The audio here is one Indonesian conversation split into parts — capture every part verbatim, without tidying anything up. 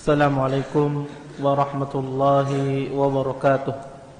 Assalamualaikum warahmatullahi wabarakatuh.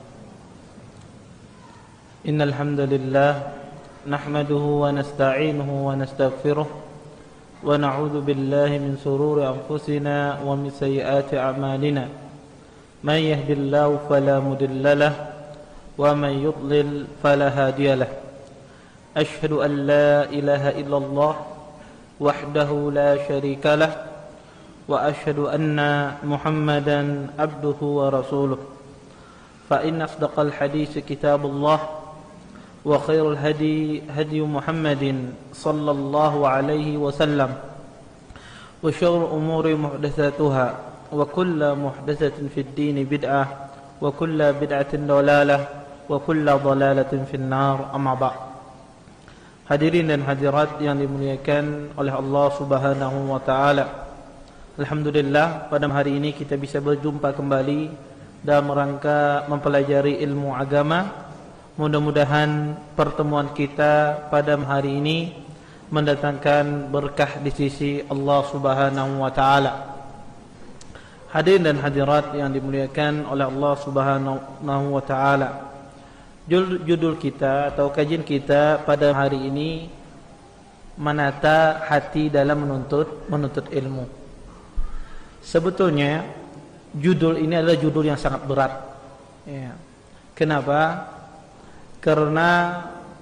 Innal hamdalillah nahmaduhu wa nasta'inuhu wa nastaghfiruh wa na'udzu billahi min shururi anfusina wa min sayyiati a'malina. May yahdihillahu fala mudilla lahu wa may yudlil fala hadiya lahu. Ashhadu an la ilaha illallah wahdahu la syarika lahu wa ashhadu anna Muhammadan abduhu wa rasuluh. Fa inna asdaqal hadits kitabullah wa khairul hadi hadi Muhammadin sallallahu alaihi wasallam wa syarrul umuri muhdatsatuha wa kullu muhdatsatin fid din bid'ah wa kullu bid'atin dalalah wa kullu dalalatin fin nar. Amma ba'd. Hadirin dan hadirat yang dimuliakan oleh Allah Subhanahu wa taala. Alhamdulillah, pada hari ini kita bisa berjumpa kembali dalam rangka mempelajari ilmu agama. Mudah-mudahan pertemuan kita pada hari ini mendatangkan berkah di sisi Allah Subhanahu wa taala. Hadirin dan hadirat yang dimuliakan oleh Allah Subhanahu wa taala. Judul kita atau kajian kita pada hari ini menata hati dalam menuntut menuntut ilmu. Sebetulnya judul ini adalah judul yang sangat berat ya. Kenapa? Karena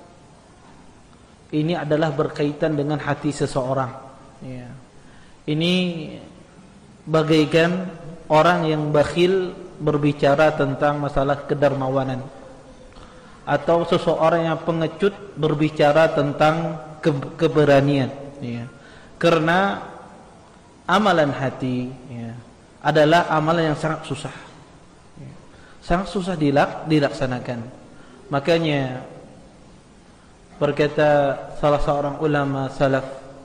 ini adalah berkaitan dengan hati seseorang ya. Ini bagaikan orang yang bakhil berbicara tentang masalah kedermawanan, atau seseorang yang pengecut berbicara tentang ke keberanian ya. Karena amalan hati ya, adalah amalan yang sangat susah ya. Sangat susah dilak, dilaksanakan. Makanya berkata salah seorang ulama salaf,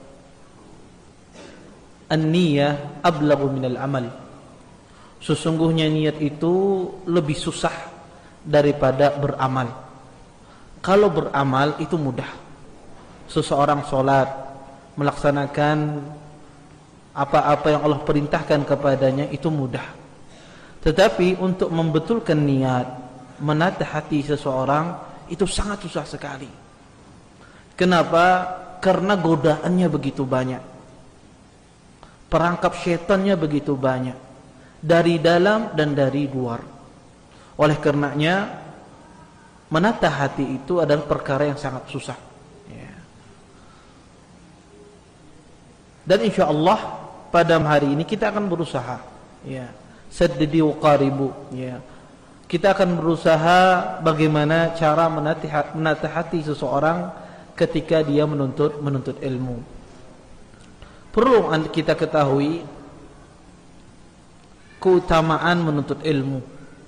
an-niyah ablaghu minal amal. Sesungguhnya niat itu lebih susah daripada beramal. Kalau beramal itu mudah. Seseorang sholat, melaksanakan apa-apa yang Allah perintahkan kepadanya itu mudah. Tetapi untuk membetulkan niat, menata hati seseorang itu sangat susah sekali. Kenapa? Karena godaannya begitu banyak, perangkap syaitannya begitu banyak, dari dalam dan dari luar. Oleh karenanya menata hati itu adalah perkara yang sangat susah ya. Dan insya Allah pada hari ini kita akan berusaha ya, saddidi wa qaribu ya. Kita akan berusaha bagaimana cara menati, menata hati seseorang ketika dia menuntut menuntut ilmu. Perlu kita ketahui keutamaan menuntut ilmu.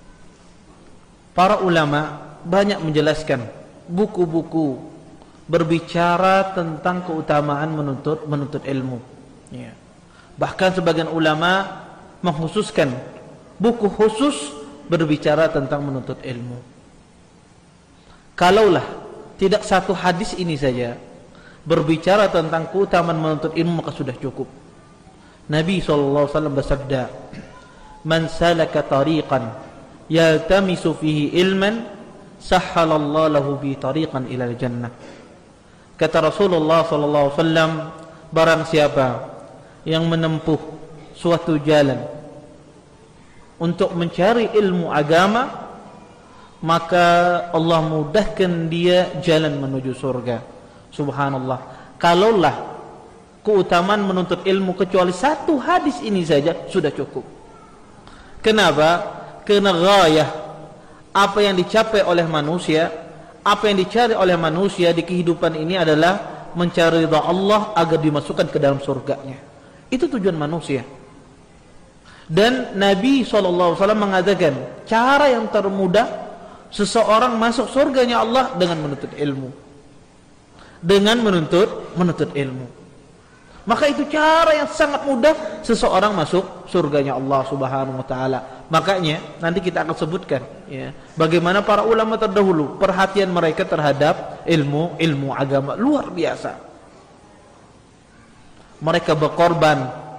Para ulama banyak menjelaskan, buku-buku berbicara tentang keutamaan menuntut menuntut ilmu ya. Bahkan sebagian ulama mengkhususkan buku khusus berbicara tentang menuntut ilmu. Kalaulah tidak satu hadis ini saja berbicara tentang keutamaan menuntut ilmu, maka sudah cukup. Nabi sallallahu alaihi wasallam bersabda, "Man salaka tariqan yaltamisu fihi ilman, sahhalallahu lahu bi tariqan ilal jannah." Kata Rasulullah sallallahu alaihi wasallam, barang siapa yang menempuh suatu jalan untuk mencari ilmu agama, maka Allah mudahkan dia jalan menuju surga. Subhanallah. Kalaulah keutamaan menuntut ilmu kecuali satu hadis ini saja sudah cukup. Kenapa? Karena ghayah, apa yang dicapai oleh manusia, apa yang dicari oleh manusia di kehidupan ini adalah mencari ridha Allah agar dimasukkan ke dalam surganya. Itu tujuan manusia. Dan Nabi shallallahu alaihi wasallam mengatakan, cara yang termudah seseorang masuk surganya Allah dengan menuntut ilmu. Dengan menuntut menuntut ilmu. Maka itu cara yang sangat mudah seseorang masuk surganya Allah Subhanahu wa taala. Makanya nanti kita akan sebutkan ya, bagaimana para ulama terdahulu perhatian mereka terhadap ilmu ilmu agama luar biasa. Mereka berkorban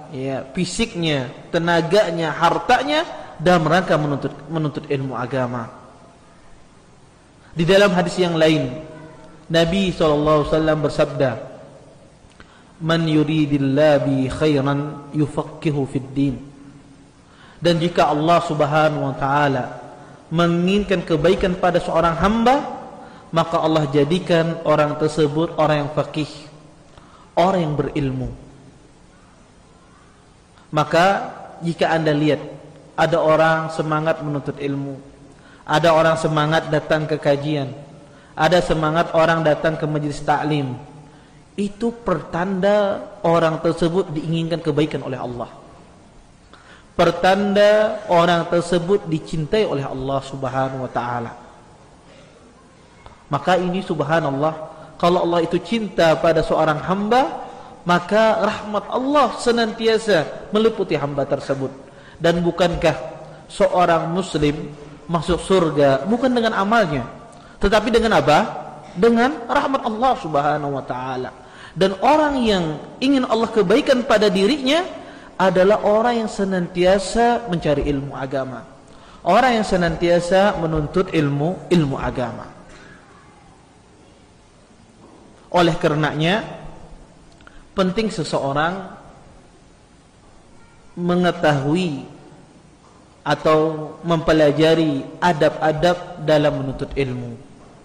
ya, fisiknya, tenaganya, hartanya dalam rangka menuntut menuntut ilmu agama. Di dalam hadis yang lain, Nabi shallallahu alaihi wasallam bersabda, "Man yuridillahu bi khairan yufaqihu fid din." Dan jika Allah Subhanahu wa taala menginginkan kebaikan pada seorang hamba, maka Allah jadikan orang tersebut orang yang faqih, orang yang berilmu. Maka jika Anda lihat ada orang semangat menuntut ilmu, ada orang semangat datang ke kajian, ada semangat orang datang ke majelis taklim, itu pertanda orang tersebut diinginkan kebaikan oleh Allah. Pertanda orang tersebut dicintai oleh Allah Subhanahu wa taala. Maka ini subhanallah, kalau Allah itu cinta pada seorang hamba, maka rahmat Allah senantiasa meliputi hamba tersebut. Dan bukankah seorang muslim masuk surga bukan dengan amalnya, tetapi dengan apa? Dengan rahmat Allah Subhanahu wa taala. Dan orang yang ingin Allah kebaikan pada dirinya adalah orang yang senantiasa mencari ilmu agama, orang yang senantiasa menuntut ilmu ilmu agama. Oleh karenanya penting seseorang mengetahui atau mempelajari adab-adab dalam menuntut ilmu.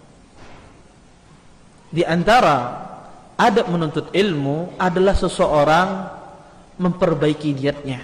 Di antara adab menuntut ilmu adalah seseorang memperbaiki niatnya.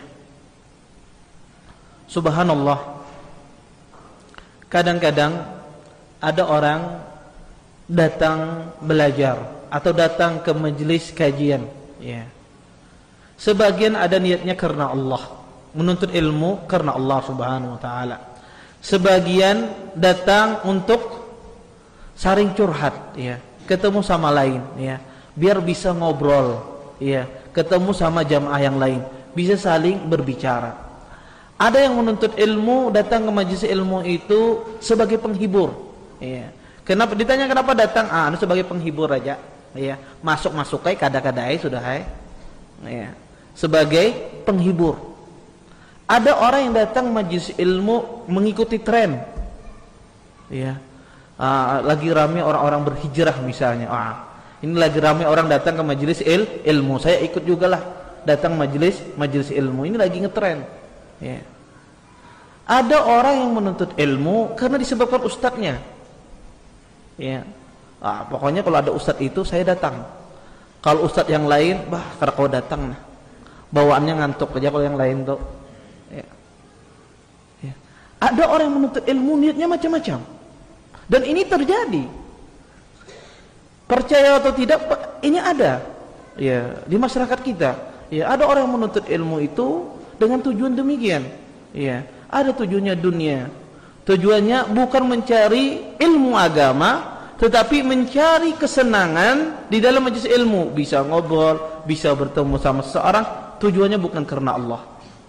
Subhanallah, kadang-kadang ada orang datang belajar atau datang ke majelis kajian, ya. Sebagian ada niatnya karena Allah, menuntut ilmu karena Allah Subhanahu wa taala. Sebagian datang untuk saring curhat, ya, ketemu sama lain, ya, biar bisa ngobrol, ya, ketemu sama jamaah yang lain, bisa saling berbicara. Ada yang menuntut ilmu datang ke majelis ilmu itu sebagai penghibur, ya. Kenapa ditanya kenapa datang? Ah, itu sebagai penghibur aja, ya. Masuk-masuk kayak kada-kadai sudah hai, ya. Sebagai penghibur. Ada orang yang datang majelis ilmu mengikuti tren, ya. Ah, lagi ramai orang-orang berhijrah misalnya. Ah, ini lagi ramai orang datang ke majelis il, ilmu. Saya ikut juga lah datang majelis majelis ilmu. Ini lagi ngetren, ya. Ada orang yang menuntut ilmu karena disebabkan ustadznya, ya. Ah, pokoknya kalau ada ustadz itu saya datang. Kalau ustadz yang lain, bah, karena kau datang nah, bawaannya ngantuk aja kalau yang lain tuh, ya. Ya. Ada orang yang menuntut ilmu niatnya macam-macam, dan ini terjadi. Percaya atau tidak, ini ada, ya, di masyarakat kita. Ya, ada orang yang menuntut ilmu itu dengan tujuan demikian, ya. Ada tujuannya dunia. Tujuannya bukan mencari ilmu agama, tetapi mencari kesenangan di dalam majelis ilmu, bisa ngobrol, bisa bertemu sama seseorang. Tujuannya bukan karena Allah.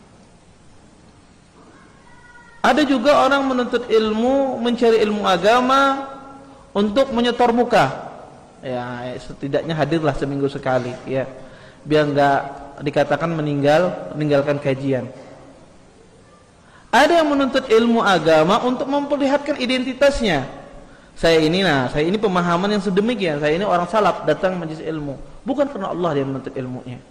Ada juga orang menuntut ilmu, mencari ilmu agama untuk menyetor muka. Ya, setidaknya hadirlah seminggu sekali, ya, biar nggak dikatakan meninggal meninggalkan kajian. Ada yang menuntut ilmu agama untuk memperlihatkan identitasnya. Saya ini, nah, saya ini pemahaman yang sedemikian. Saya ini orang salaf datang majelis ilmu, bukan karena Allah dia menuntut ilmunya.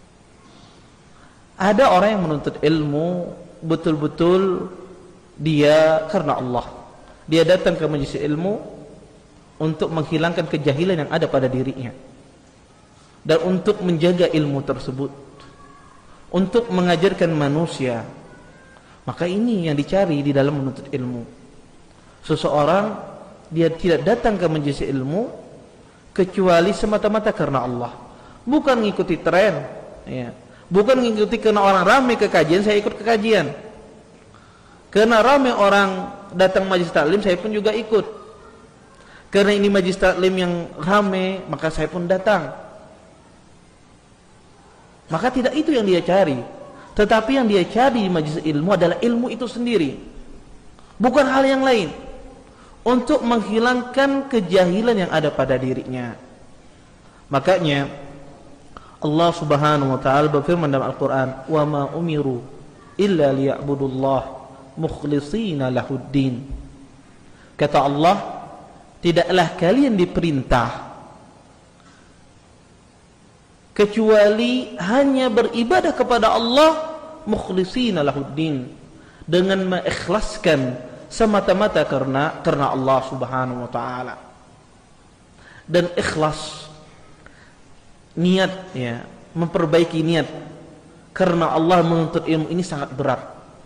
Ada orang yang menuntut ilmu betul-betul dia karena Allah. Dia datang ke majelis ilmu untuk menghilangkan kejahilan yang ada pada dirinya, dan untuk menjaga ilmu tersebut, untuk mengajarkan manusia. Maka ini yang dicari di dalam menuntut ilmu. Seseorang dia tidak datang ke majelis ilmu kecuali semata-mata karena Allah, bukan mengikuti tren, ya. Bukan mengikuti karena orang ramai ke kajian saya ikut ke kajian, karena ramai orang datang majelis taklim saya pun juga ikut. Karena ini majelis taklim yang ramai, maka saya pun datang. Maka tidak itu yang dia cari. Tetapi yang dia cari di majelis ilmu adalah ilmu itu sendiri, bukan hal yang lain, untuk menghilangkan kejahilan yang ada pada dirinya. Makanya Allah Subhanahu wa taala berfirman dalam Al-Qur'an, "Wa ma umiru illa liya'budullah mukhlishina lahuddin." Kata Allah, tidaklah kalian diperintah kecuali hanya beribadah kepada Allah mukhlishina lahuddin, dengan mengikhlaskan semata-mata karena karena Allah Subhanahu wa taala. Dan ikhlas, niat, ya, memperbaiki niat karena Allah menuntut ilmu ini sangat berat.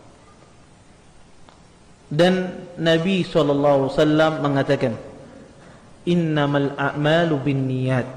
Dan Nabi shallallahu alaihi wasallam mengatakan, innamal a'malu binniyat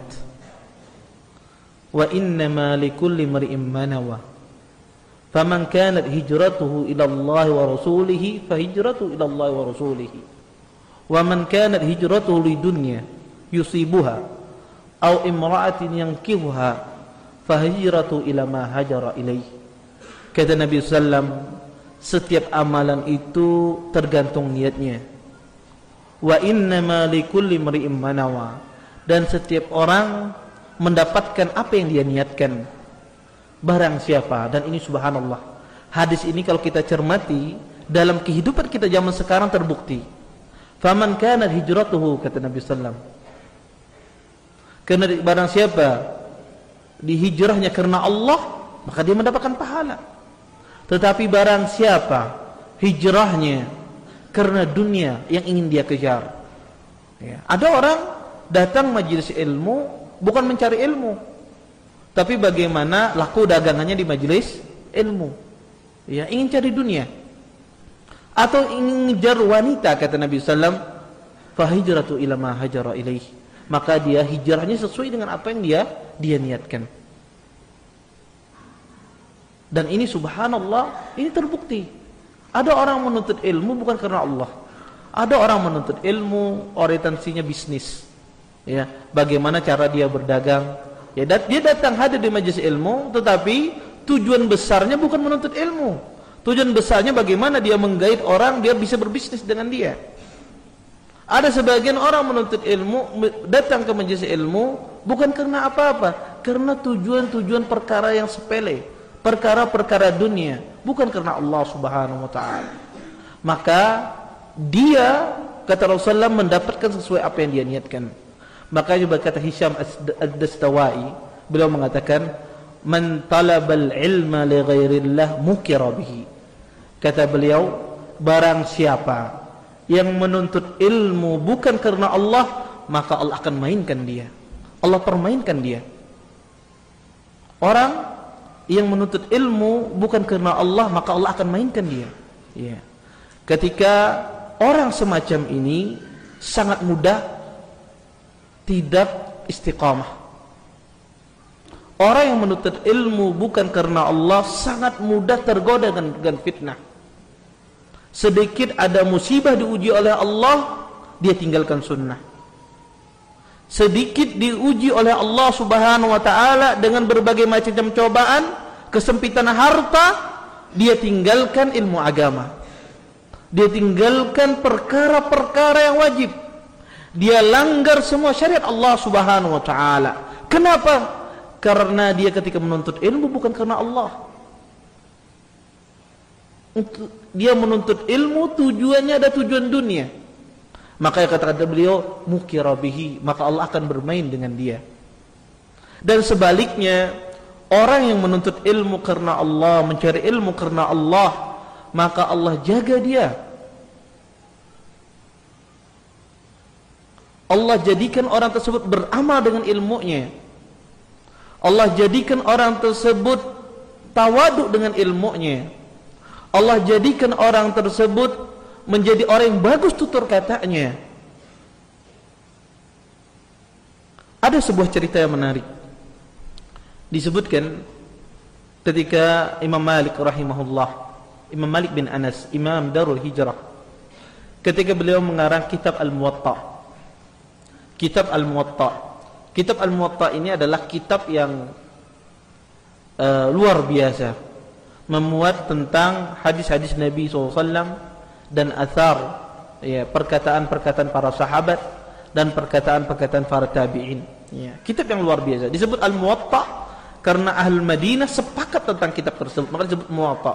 wa innama likulli imri'in ma nawa faman kanat hijratuhu ila Allah wa rasulihi fahijratuhu ila Allah wa rasulihi wa man kanat hijratuhu lidunya yusibuha aw imra'atin yankihuha fahijratuhu ila ma hajara ilaih. Kata Nabi sallallahu alaihi wasallam, setiap amalan itu tergantung niatnya. Wa innama likulli imri'in ma nawa, dan setiap orang mendapatkan apa yang dia niatkan. Barang siapa, dan ini subhanallah, hadis ini kalau kita cermati dalam kehidupan kita zaman sekarang terbukti. Faman kanat hijratuhu, kata Nabi sallallahu alaihi wasallam, karena barang siapa dihijrahnya karena Allah, maka dia mendapatkan pahala. Tetapi barang siapa hijrahnya karena dunia yang ingin dia kejar, ya. Ada orang datang majelis ilmu bukan mencari ilmu, tapi bagaimana laku dagangannya di majelis ilmu, ya, ingin cari dunia atau ingin ngejar wanita. Kata Nabi sallallahu alaihi wasallam, fahijratu ila ma hajara ilaih, maka dia hijrahnya sesuai dengan apa yang dia dia niatkan. Dan ini subhanallah, ini terbukti. Ada orang menuntut ilmu bukan karena Allah. Ada orang menuntut ilmu orientasinya bisnis, ya, bagaimana cara dia berdagang, ya, dia datang hadir di majelis ilmu, tetapi tujuan besarnya bukan menuntut ilmu. Tujuan besarnya bagaimana dia menggait orang biar bisa berbisnis dengan dia. Ada sebagian orang menuntut ilmu, datang ke majelis ilmu bukan karena apa-apa, karena tujuan-tujuan perkara yang sepele, perkara-perkara dunia, bukan karena Allah Subhanahu wa taala. Maka dia, kata Rasulullah, mendapatkan sesuai apa yang dia niatkan. Maka juga kata Hisham ad-Dastawai, beliau mengatakan, man talabal ilma li ghairillah mukira bihi. Kata beliau, barang siapa yang menuntut ilmu bukan karena Allah, maka Allah akan mainkan dia. Allah permainkan dia. Orang yang menuntut ilmu bukan karena Allah, maka Allah akan mainkan dia. Ya. Ketika orang semacam ini sangat mudah tidak istiqamah. Orang yang menuntut ilmu bukan karena Allah sangat mudah tergoda dengan, dengan fitnah. Sedikit ada musibah diuji oleh Allah, dia tinggalkan sunnah. Sedikit diuji oleh Allah Subhanahu wa taala dengan berbagai macam cobaan, kesempitan harta, dia tinggalkan ilmu agama. Dia tinggalkan perkara-perkara yang wajib. Dia langgar semua syariat Allah Subhanahu wa taala. Kenapa? Karena dia ketika menuntut ilmu bukan karena Allah. Dia menuntut ilmu tujuannya ada tujuan dunia. Maka kata-kata beliau, mukira bihi, maka Allah akan bermain dengan dia. Dan sebaliknya, orang yang menuntut ilmu karena Allah, mencari ilmu karena Allah, maka Allah jaga dia. Allah jadikan orang tersebut beramal dengan ilmunya. Allah jadikan orang tersebut tawaduk dengan ilmunya. Allah jadikan orang tersebut menjadi orang yang bagus tutur katanya. Ada sebuah cerita yang menarik. Disebutkan ketika Imam Malik rahimahullah, Imam Malik bin Anas, Imam Darul Hijrah, ketika beliau mengarang kitab Al-Muwatta. Kitab Al-Muwatta. Kitab Al-Muwatta ini adalah kitab yang uh, luar biasa, memuat tentang hadis-hadis Nabi shallallahu alaihi wasallam dan athar, ya, perkataan-perkataan para sahabat dan perkataan-perkataan para tabi'in, ya, kitab yang luar biasa disebut Al-Muwatta. Karena Ahlul Madinah sepakat tentang kitab tersebut, maka disebut Muwatta.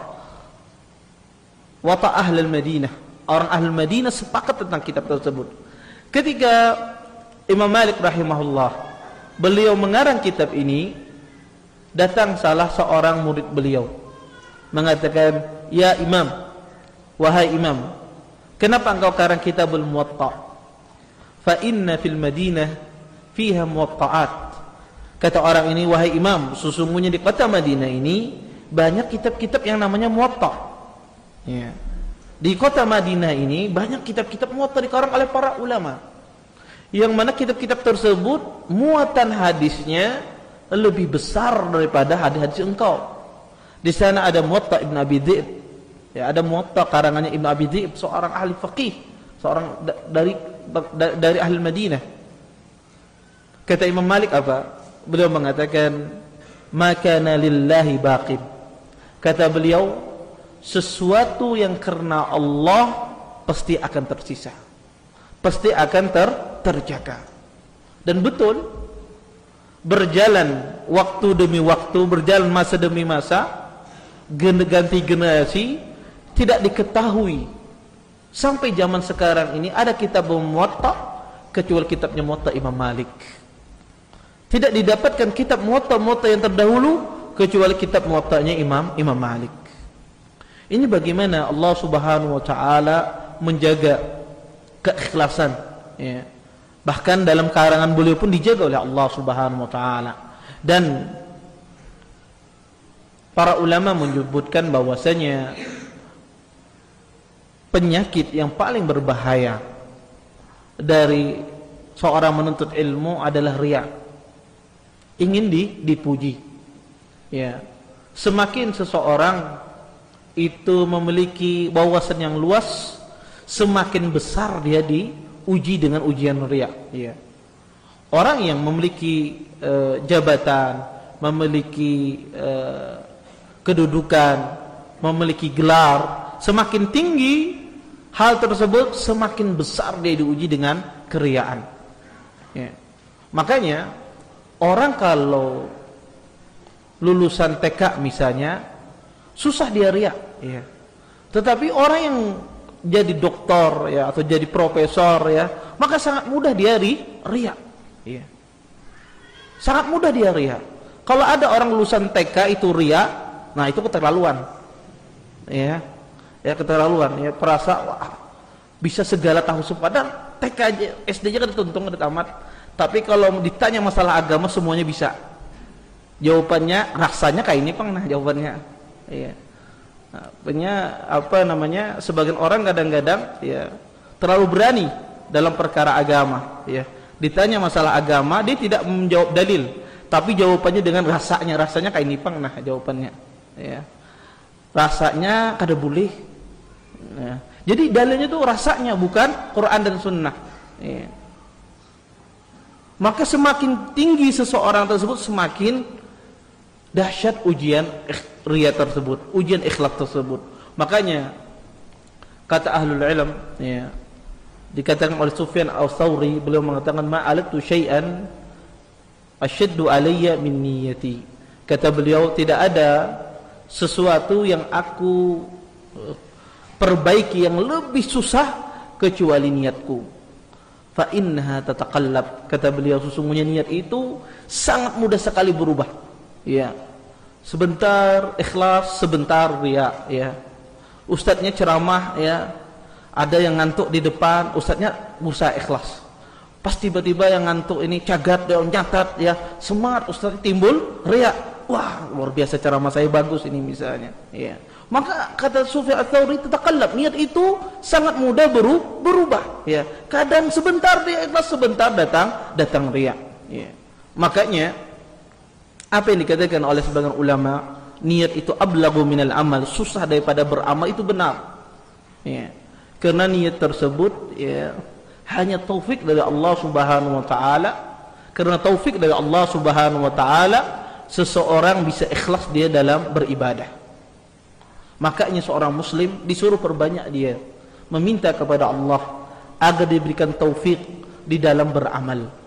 Wata Ahlul Madinah, orang Ahlul Madinah sepakat tentang kitab tersebut. Ketika Imam Malik rahimahullah, beliau mengarang kitab ini, datang salah seorang murid beliau mengatakan, "Ya Imam, wahai Imam, kenapa engkau karang kitabul Muwatta? Fa inna fil Madinah fiha muwatta'at." Kata orang ini, "Wahai Imam, sesungguhnya di kota Madinah ini banyak kitab-kitab yang namanya Muwatta." Ya. Di kota Madinah ini banyak kitab-kitab Muwatta dikarang oleh para ulama. Yang mana kitab-kitab tersebut muatan hadisnya lebih besar daripada hadis-hadis engkau. Di sana ada Muwatta Ibn Abi Dhi'b. Ya, ada Muwatta karangannya Ibn Abi Dhi'b, seorang ahli faqih, seorang da dari da dari ahli Madinah. Kata Imam Malik apa? Beliau mengatakan, "Ma kana lillahi baqin." Kata beliau, sesuatu yang karena Allah pasti akan tersisa, pasti akan ter terjaga. Dan betul, berjalan waktu demi waktu, berjalan masa demi masa, ganti generasi, tidak diketahui sampai zaman sekarang ini ada kitab Muwatta kecuali kitabnya Muwatta Imam Malik. Tidak didapatkan kitab Muwatta-Muwatta yang terdahulu kecuali kitab Muwattanya Imam Imam Malik. Ini bagaimana Allah Subhanahu wa taala menjaga keikhlasan, ya. Bahkan dalam karangan beliau pun dijaga oleh Allah Subhanahu wa taala. Dan para ulama menyebutkan bahwasanya penyakit yang paling berbahaya dari seorang menuntut ilmu adalah riya. Ingin di, dipuji. Ya. Semakin seseorang itu memiliki wawasan yang luas, semakin besar dia diuji dengan ujian riya. Ya. Orang yang memiliki e, jabatan, memiliki e, kedudukan, memiliki gelar, semakin tinggi hal tersebut, semakin besar dia diuji dengan keriyaan. Ya. Makanya orang kalau lulusan T K misalnya susah dia riya, ya. Tetapi orang yang jadi doktor, ya, atau jadi profesor, ya, maka sangat mudah dia ri, riya, ya. Sangat mudah dia riya. Kalau ada orang lulusan T K itu riya, nah itu keterlaluan, ya, ya keterlaluan, ya, perasa wah, bisa segala tahu padahal T K aja, S D-nya kan dituntung udah tamat. Tapi kalau ditanya masalah agama semuanya bisa. Jawabannya rasanya kayak ini pang, nah jawabannya. Iya. Nah, punya apa namanya? Sebagian orang kadang-kadang ya terlalu berani dalam perkara agama, ya. Ditanya masalah agama dia tidak menjawab dalil, tapi jawabannya dengan rasanya, rasanya kayak ini pang, nah jawabannya. Ya. Rasanya kada boleh. Ya. Jadi dalilnya itu rasanya, bukan Quran dan Sunnah. Ya. Maka semakin tinggi seseorang tersebut, semakin dahsyat ujian riya tersebut, ujian ikhlas tersebut. Makanya kata ahlul ilm, ya, dikatakan oleh Sufyan al-Thawri, beliau mengatakan, "Ma'alatu syai'an asyaddu alayya min niyyati." Kata beliau, tidak ada sesuatu yang aku perbaiki yang lebih susah kecuali niatku. Fa innaha tataqallab. Kata beliau, sesungguhnya niat itu sangat mudah sekali berubah. Ya. Sebentar ikhlas, sebentar riya, ya. Ustadznya ceramah, ya. Ada yang ngantuk di depan, ustadznya berusaha ikhlas. Pas tiba-tiba yang ngantuk ini cagat, dia nyatat, ya. Semangat ustadz, timbul riya. Wah, luar biasa ceramah saya bagus ini misalnya, ya. Maka kata Sufyan al-Thawri, tataqallab, niat itu sangat mudah beru, berubah, ya. Kadang sebentar dia ikhlas, sebentar datang datang riya, ya. Makanya apa yang dikatakan oleh sebagian ulama, niat itu ablagu minal amal, susah daripada beramal, itu benar, ya. Karena niat tersebut, ya, hanya taufik dari Allah Subhanahu wa taala. Karena taufik dari Allah Subhanahu wa taala, seseorang bisa ikhlas dia dalam beribadah. Makanya seorang muslim disuruh perbanyak dia meminta kepada Allah agar diberikan taufik di dalam beramal,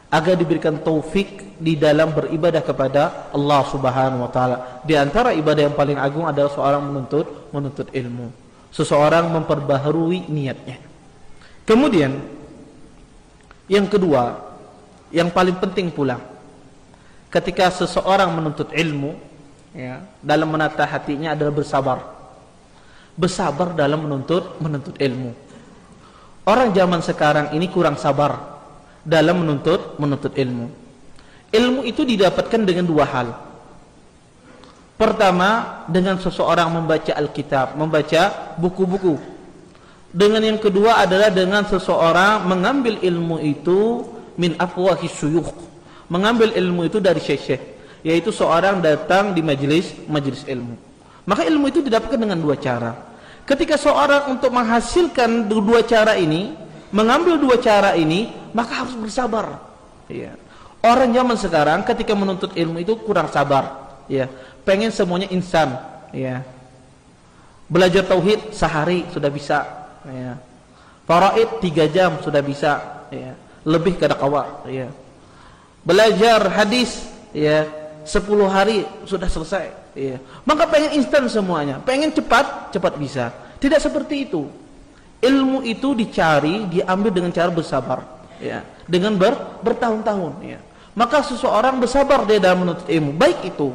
agar diberikan taufik di dalam beribadah kepada Allah Subhanahu wa taala. Di antara ibadah yang paling agung adalah seorang menuntut menuntut ilmu. Seseorang memperbaharui niatnya. Kemudian yang kedua, yang paling penting pula, ketika seseorang menuntut ilmu, ya, dalam menata hatinya adalah bersabar. Bersabar dalam menuntut menuntut ilmu. Orang zaman sekarang ini kurang sabar dalam menuntut menuntut ilmu. Ilmu itu didapatkan dengan dua hal. Pertama, dengan seseorang membaca Alkitab, membaca buku-buku. Dengan yang kedua adalah dengan seseorang mengambil ilmu itu min afwahis syuyukh, mengambil ilmu itu dari syekh-syekh, yaitu seorang datang di majelis majelis ilmu. Maka ilmu itu didapatkan dengan dua cara. Ketika seorang untuk menghasilkan dua cara ini, mengambil dua cara ini, maka harus bersabar. Ya. Orang zaman sekarang ketika menuntut ilmu itu kurang sabar. Ya. Pengen semuanya instan. Ya. Belajar tauhid sehari sudah bisa. Ya. Faraid tiga jam sudah bisa. Ya. Lebih kada kawa. Ya. Belajar hadis, ya, sepuluh hari sudah selesai. Ya. Maka pengen instan semuanya, pengen cepat, cepat bisa. Tidak seperti itu. Ilmu itu dicari, diambil dengan cara bersabar, ya, dengan ber, bertahun-tahun. Ya. Maka seseorang bersabar dia dalam menuntut ilmu. Baik itu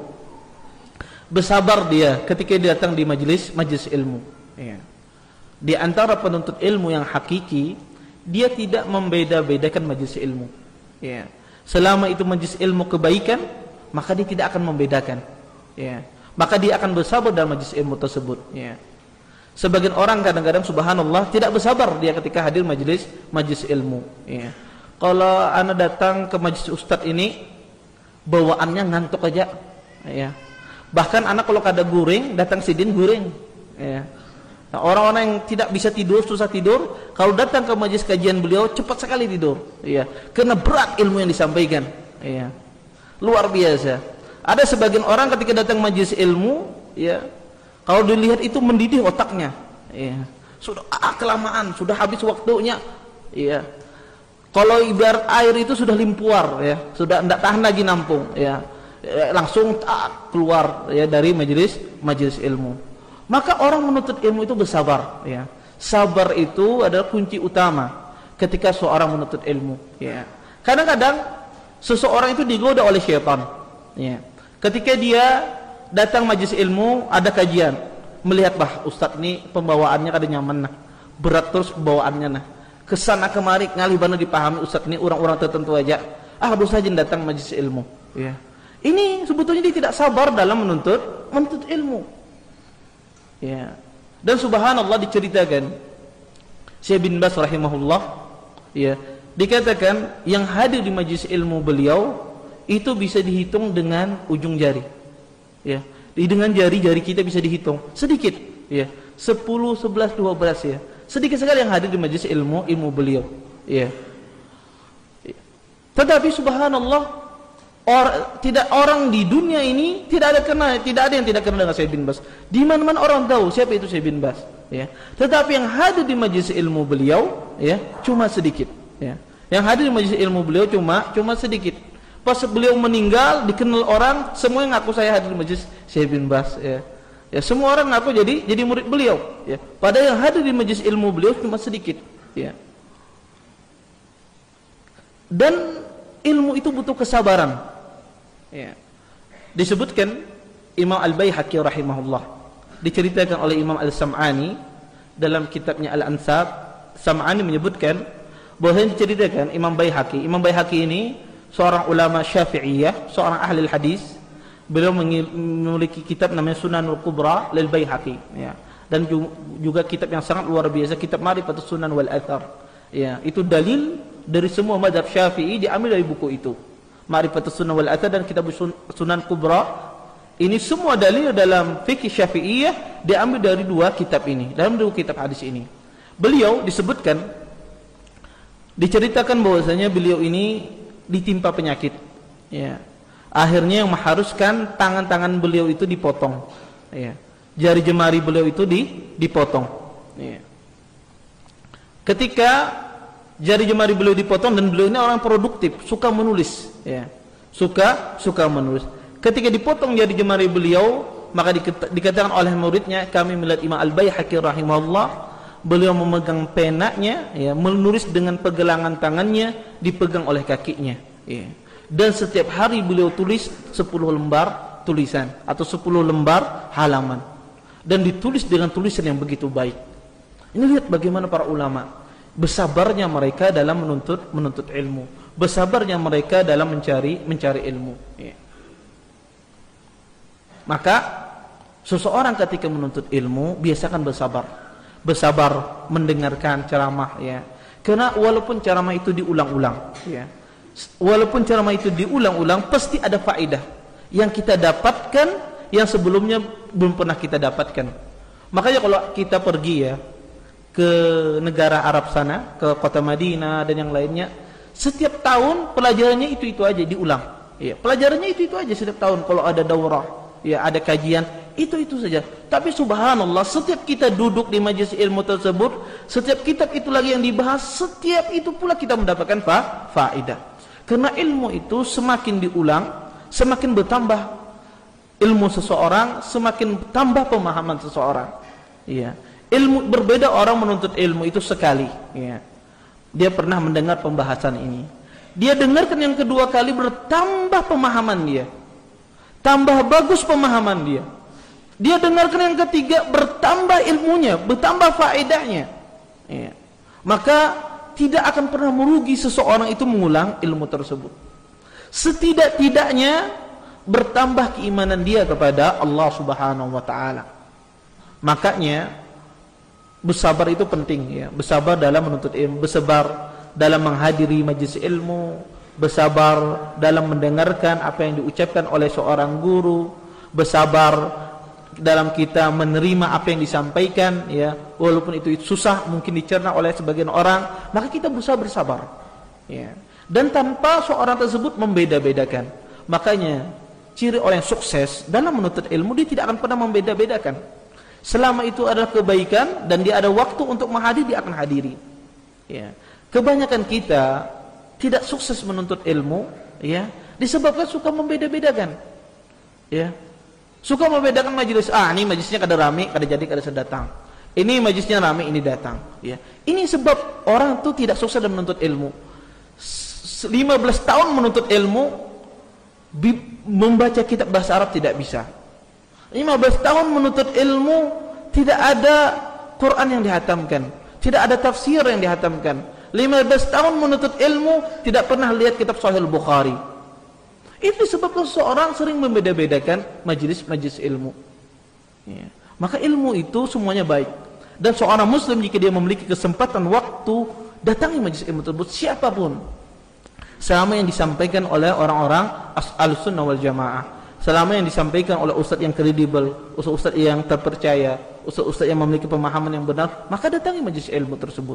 bersabar dia ketika dia datang di majelis majelis ilmu. Ya. Di antara penuntut ilmu yang hakiki, dia tidak membeda-bedakan majelis ilmu. Ya. Selama itu majelis ilmu kebaikan, maka dia tidak akan membedakan. Ya. Maka dia akan bersabar dalam majelis ilmu tersebut. Ya. Sebagian orang kadang-kadang subhanallah tidak bersabar dia ketika hadir majelis majelis ilmu. Ya. Kalau anak datang ke majelis ustadz ini, bawaannya ngantuk aja. Ya. Bahkan anak kalau kada guring, datang sidin guring. Ya. Nah, orang-orang yang tidak bisa tidur, susah tidur, kalau datang ke majelis kajian beliau cepat sekali tidur. Ya. Karena berat ilmu yang disampaikan. Ya. Luar biasa. Ada sebagian orang ketika datang majelis ilmu, ya, kalau dilihat itu mendidih otaknya, ya. Sudah ah, kelamaan, sudah habis waktunya, ya. Kalau ibarat air itu sudah limpuar, ya, sudah tidak tahan lagi nampung, ya, langsung tak keluar, ya, dari majelis majelis ilmu. Maka orang menuntut ilmu itu bersabar, ya. Sabar itu adalah kunci utama ketika seorang menuntut ilmu, ya. Kadang-kadang seseorang itu digoda oleh syaitan, ya. Ketika dia datang majelis ilmu, ada kajian, melihat bah ustadz ini pembawaannya kada nyaman nah, berat terus pembawaannya nah, kesana kemari ngalih bana dipahami ustadz ini orang-orang tertentu aja, ah harus saja datang majelis ilmu. Ya. Ini sebetulnya dia tidak sabar dalam menuntut menuntut ilmu. Ya. Dan subhanallah diceritakan Syekh bin Baz rahimahullah, ya, dikatakan yang hadir di majelis ilmu beliau itu bisa dihitung dengan ujung jari. Ya, dengan jari-jari kita bisa dihitung sedikit, ya, sepuluh, sebelas, dua belas, ya, sedikit sekali yang hadir di majelis ilmu ilmu beliau, ya. Tetapi subhanallah, or, tidak orang di dunia ini tidak ada kenal, tidak ada yang tidak kenal dengan Syekh bin Baz. Di mana-mana orang tahu siapa itu Syekh bin Baz, ya. Tetapi yang hadir di majelis ilmu beliau, ya, cuma sedikit, ya. Yang hadir di majelis ilmu beliau cuma cuma sedikit. Pas beliau meninggal, dikenal orang, semua yang ngaku saya hadir di majelis Syekh bin Baz, ya. Ya, semua orang ngaku jadi jadi murid beliau, ya. Padahal yang hadir di majelis ilmu beliau cuma sedikit, ya. Dan ilmu itu butuh kesabaran, ya. Disebutkan Imam Al-Baihaqi rahimahullah, diceritakan oleh Imam Al-Sam'ani dalam kitabnya Al-Ansab. Sam'ani menyebutkan bahwa yang diceritakan Imam Baihaqi, Imam Baihaqi ini seorang ulama Syafi'iyah, seorang ahli hadis. Beliau memiliki kitab namanya Sunanul Kubra lil Baihaqi, ya. Dan juga kitab yang sangat luar biasa, kitab Ma'rifatus Sunan wal Athar. Ya, itu dalil dari semua mazhab Syafi'i diambil dari buku itu. Ma'rifatus Sunan wal Athar dan kitab Sunan Kubra. Ini semua dalil dalam fikih Syafi'iyah diambil dari dua kitab ini, dalam dua kitab hadis ini. Beliau disebutkan, diceritakan bahwasanya beliau ini ditimpa penyakit, ya. Akhirnya yang mengharuskan tangan-tangan beliau itu dipotong, ya. Jari jemari beliau itu di, dipotong, ya. Ketika Jari jemari beliau dipotong dan beliau ini orang produktif, suka menulis, ya. Suka suka menulis. Ketika dipotong jari jemari beliau, maka dikatakan oleh muridnya, kami melihat Imam Al-Baihaqi rahimahullah, beliau memegang penanya, ya, menulis dengan pergelangan tangannya, dipegang oleh kakinya, ya. Dan setiap hari beliau tulis sepuluh lembar tulisan atau sepuluh lembar halaman, dan ditulis dengan tulisan yang begitu baik. Ini lihat bagaimana para ulama bersabarnya mereka dalam menuntut menuntut ilmu, bersabarnya mereka dalam mencari mencari ilmu, ya. Maka seseorang ketika menuntut ilmu biasakan bersabar, bersabar mendengarkan ceramah, ya. Karena walaupun ceramah itu diulang-ulang, ya, walaupun ceramah itu diulang-ulang, pasti ada faedah yang kita dapatkan yang sebelumnya belum pernah kita dapatkan. Makanya kalau kita pergi, ya, ke negara Arab sana, ke kota Madinah dan yang lainnya, setiap tahun pelajarannya itu-itu aja diulang. Ya, pelajarannya itu-itu aja setiap tahun. Kalau ada daurah, ya, ada kajian, itu-itu saja. Tapi subhanallah, setiap kita duduk di majelis ilmu tersebut, setiap kitab itu lagi yang dibahas, setiap itu pula kita mendapatkan fa faedah. Karena ilmu itu semakin diulang, semakin bertambah ilmu seseorang, semakin tambah pemahaman seseorang. Iya. Ilmu berbeda, orang menuntut ilmu itu sekali, ya. Dia pernah mendengar pembahasan ini, dia dengarkan yang kedua kali, bertambah pemahaman dia, tambah bagus pemahaman dia. Dia dengarkan yang ketiga, bertambah ilmunya, bertambah faedahnya, ya. Maka tidak akan pernah merugi seseorang itu mengulang ilmu tersebut. Setidak-tidaknya bertambah keimanan dia kepada Allah Subhanahu wa taala. Makanya bersabar itu penting, ya. Bersabar dalam menuntut ilmu, bersabar dalam menghadiri majelis ilmu, bersabar dalam mendengarkan apa yang diucapkan oleh seorang guru, bersabar dalam kita menerima apa yang disampaikan, ya, walaupun itu, itu susah mungkin dicerna oleh sebagian orang, maka kita berusaha bersabar, ya. Dan tanpa seorang tersebut membeda-bedakan. Makanya ciri orang yang sukses dalam menuntut ilmu, dia tidak akan pernah membeda-bedakan. Selama itu adalah kebaikan dan dia ada waktu untuk menghadiri, dia akan hadiri, ya. Kebanyakan kita tidak sukses menuntut ilmu, ya, disebabkan suka membeda-bedakan, ya. Suka membedakan majelis, ah ini majelisnya kada rame, kada jadi, kada sedatang. Ini majelisnya rame, ini datang, ya. Ini sebab orang itu tidak sukses dalam menuntut ilmu. lima belas tahun menuntut ilmu, membaca kitab bahasa Arab tidak bisa. lima belas tahun menuntut ilmu, tidak ada Quran yang dihatamkan, tidak ada tafsir yang dihatamkan. lima belas tahun menuntut ilmu, tidak pernah lihat kitab Sahih Bukhari. Itu disebabkan seorang sering membeda-bedakan majelis-majelis ilmu, ya. Maka ilmu itu semuanya baik. Dan seorang muslim jika dia memiliki kesempatan waktu, datangi majelis ilmu tersebut, siapapun, selama yang disampaikan oleh orang-orang Ahlussunnah wal Jamaah, selama yang disampaikan oleh ustaz yang kredibel, ustaz-ustaz yang terpercaya, ustaz-ustaz yang memiliki pemahaman yang benar, maka datangi majelis ilmu tersebut.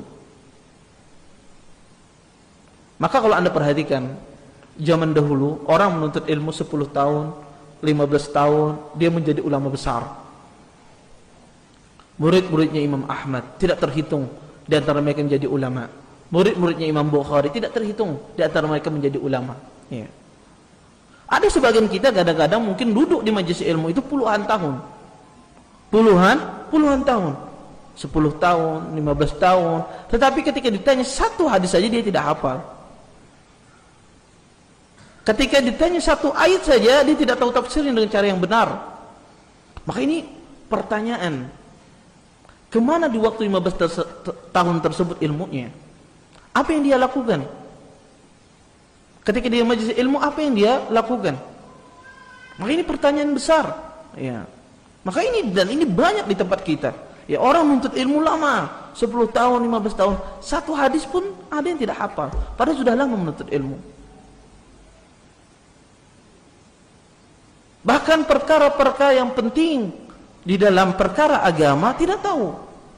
Maka kalau Anda perhatikan, zaman dahulu orang menuntut ilmu sepuluh tahun, lima belas tahun, dia menjadi ulama besar. Murid-muridnya Imam Ahmad tidak terhitung di antara mereka menjadi ulama. Murid-muridnya Imam Bukhari tidak terhitung di antara mereka menjadi ulama, ya. Ada sebagian kita kadang-kadang mungkin duduk di majelis ilmu itu puluhan tahun, puluhan, puluhan tahun, sepuluh tahun, lima belas tahun, tetapi ketika ditanya satu hadis saja dia tidak hafal. Ketika ditanya satu ayat saja dia tidak tahu tafsirnya dengan cara yang benar. Maka ini pertanyaan, kemana di waktu lima belas terse tahun tersebut ilmunya? Apa yang dia lakukan? Ketika dia majelis ilmu, apa yang dia lakukan? Maka ini pertanyaan besar, ya. Maka ini, dan ini banyak di tempat kita, ya. Orang menuntut ilmu lama, sepuluh tahun, lima belas tahun, satu hadis pun ada yang tidak hafal, padahal sudah lama menuntut ilmu. Bahkan perkara-perkara yang penting di dalam perkara agama tidak tahu.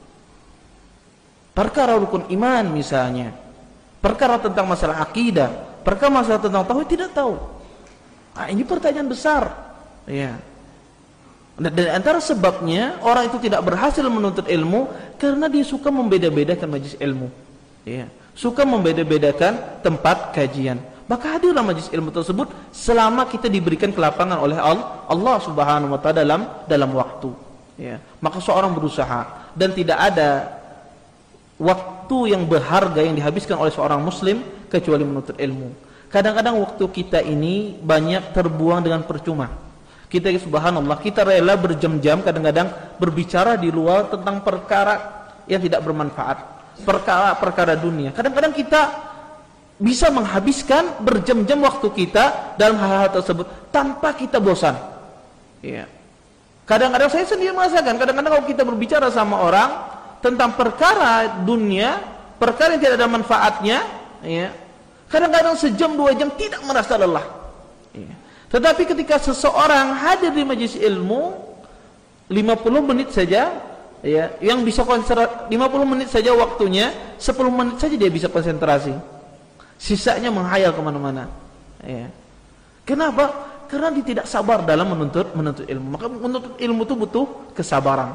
Perkara rukun iman misalnya, perkara tentang masalah akidah, perkara masalah tentang tauhid tidak tahu. Nah, ini pertanyaan besar, ya. Dan antara sebabnya orang itu tidak berhasil menuntut ilmu karena dia suka membeda-bedakan majelis ilmu, ya. suka membeda-bedakan tempat kajian. Maka hadirlah majelis ilmu tersebut selama kita diberikan kelapangan oleh Allah Subhanahu wa taala dalam dalam waktu. Ya. Maka seorang berusaha, dan tidak ada waktu yang berharga yang dihabiskan oleh seorang muslim kecuali menuntut ilmu. Kadang-kadang waktu kita ini banyak terbuang dengan percuma. Kita subhanallah, kita rela berjam-jam kadang-kadang berbicara di luar tentang perkara yang tidak bermanfaat, perkara-perkara dunia. Kadang-kadang kita bisa menghabiskan berjam-jam waktu kita dalam hal-hal tersebut tanpa kita bosan. Ya. Kadang-kadang saya sendiri merasakan, kadang-kadang kalau kita berbicara sama orang tentang perkara dunia, perkara yang tidak ada manfaatnya, ya, kadang-kadang sejam dua jam tidak merasa lelah. Ya. Tetapi ketika seseorang hadir di majelis ilmu lima puluh menit saja, ya, yang bisa konsentrasi lima puluh menit saja waktunya, sepuluh menit saja dia bisa konsentrasi. Sisanya menghayal kemana-mana. Ya. Kenapa? Karena dia tidak sabar dalam menuntut menuntut ilmu. Maka menuntut ilmu itu butuh kesabaran.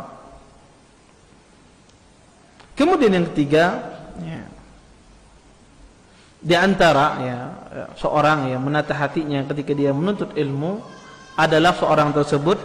Kemudian yang ketiga, ya, di antara ya, seorang yang menata hatinya ketika dia menuntut ilmu adalah seorang tersebut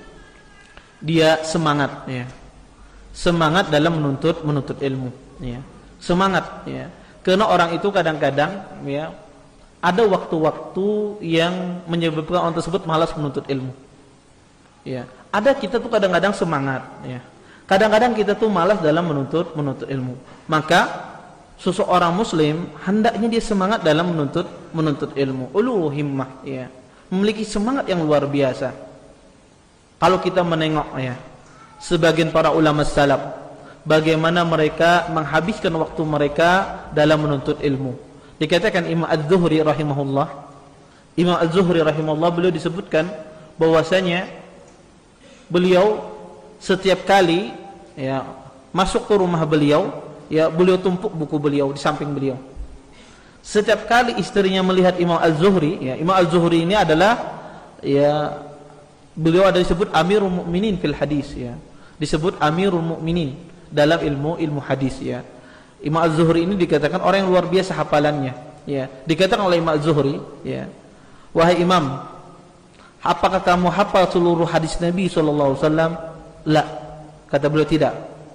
dia semangat, ya, semangat dalam menuntut menuntut ilmu, ya, semangat, ya. Karena orang itu kadang-kadang, ya, ada waktu-waktu yang menyebabkan orang tersebut malas menuntut ilmu. Ya, ada kita tuh kadang-kadang semangat, ya. Kadang-kadang kita tuh malas dalam menuntut menuntut ilmu. Maka seseorang muslim hendaknya dia semangat dalam menuntut menuntut ilmu. Ulu himmah, ya. Memiliki semangat yang luar biasa. Kalau kita menengok, ya, sebagian para ulama salaf, bagaimana mereka menghabiskan waktu mereka dalam menuntut ilmu. Dikatakan Imam Az-Zuhri rahimahullah, Imam Az-Zuhri rahimahullah, beliau disebutkan bahwasanya beliau setiap kali, ya, masuk ke rumah beliau, ya, beliau tumpuk buku beliau di samping beliau. Setiap kali istrinya melihat Imam Az-Zuhri, ya, Imam Az-Zuhri ini adalah, ya, beliau ada disebut Amirul Mukminin fil hadis, ya, disebut Amirul Mukminin dalam ilmu ilmu hadis, ya. Imam Az-Zuhri ini dikatakan orang yang luar biasa hafalannya, ya. Dikatakan oleh Imam Az-Zuhri, ya, wahai Imam, apakah kamu hafal seluruh hadis Nabi sallallahu alaihi wasallam? La, kata beliau, tidak.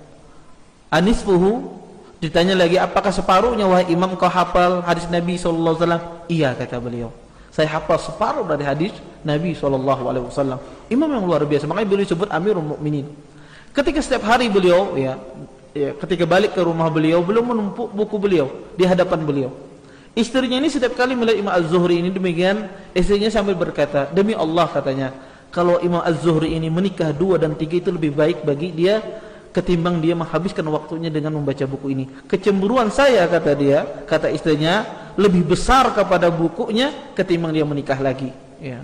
Anisfuhu, ditanya lagi, apakah separuhnya wahai Imam kau hafal hadis Nabi sallallahu alaihi wasallam? Iya, kata beliau, saya hafal separuh dari hadis Nabi sallallahu alaihi wasallam. Imam yang luar biasa, makanya beliau disebut Amirul Mukminin. Ketika setiap hari beliau, ya, ya, ketika balik ke rumah beliau, beliau menumpuk buku beliau di hadapan beliau. Istrinya ini setiap kali melihat Imam Az-Zuhri ini demikian, istrinya sambil berkata, demi Allah, katanya, kalau Imam Az-Zuhri ini menikah dua dan tiga itu lebih baik bagi dia ketimbang dia menghabiskan waktunya dengan membaca buku ini. Kecemburuan saya, kata dia, kata istrinya, lebih besar kepada bukunya ketimbang dia menikah lagi. Ya.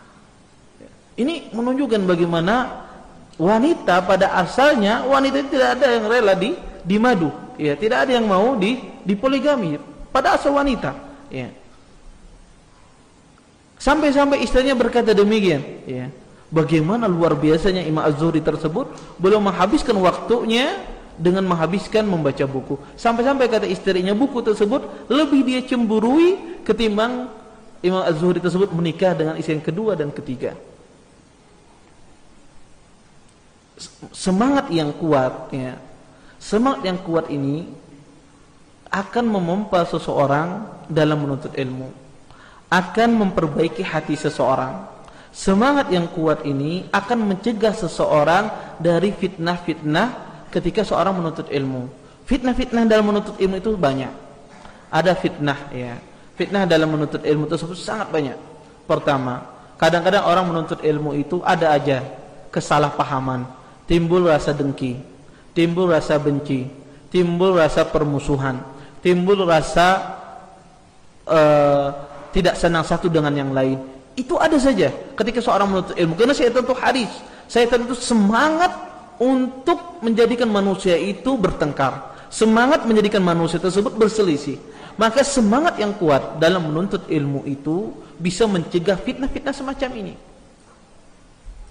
Ini menunjukkan bagaimana wanita pada asalnya, wanita itu tidak ada yang rela di di madu, ya, tidak ada yang mau di di poligami pada asal wanita, ya. Sampai-sampai istrinya berkata demikian, ya. Bagaimana luar biasanya Imam Az-Zuhri tersebut, belum menghabiskan waktunya dengan menghabiskan membaca buku. Sampai-sampai kata istrinya, buku tersebut lebih dia cemburui ketimbang Imam Az-Zuhri tersebut menikah dengan istri yang kedua dan ketiga. Semangat yang kuat, ya, semangat yang kuat ini akan memompa seseorang dalam menuntut ilmu, akan memperbaiki hati seseorang. Semangat yang kuat ini akan mencegah seseorang dari fitnah-fitnah ketika seorang menuntut ilmu. Fitnah-fitnah dalam menuntut ilmu itu banyak. Ada fitnah, ya, fitnah dalam menuntut ilmu tersebut sangat banyak. Pertama, kadang-kadang orang menuntut ilmu itu ada aja kesalahpahaman, timbul rasa dengki, timbul rasa benci, timbul rasa permusuhan, timbul rasa uh, tidak senang satu dengan yang lain. Itu ada saja ketika seorang menuntut ilmu. Karena syaitan itu hadis, syaitan itu semangat untuk menjadikan manusia itu bertengkar, semangat menjadikan manusia tersebut berselisih. Maka semangat yang kuat dalam menuntut ilmu itu bisa mencegah fitnah-fitnah semacam ini,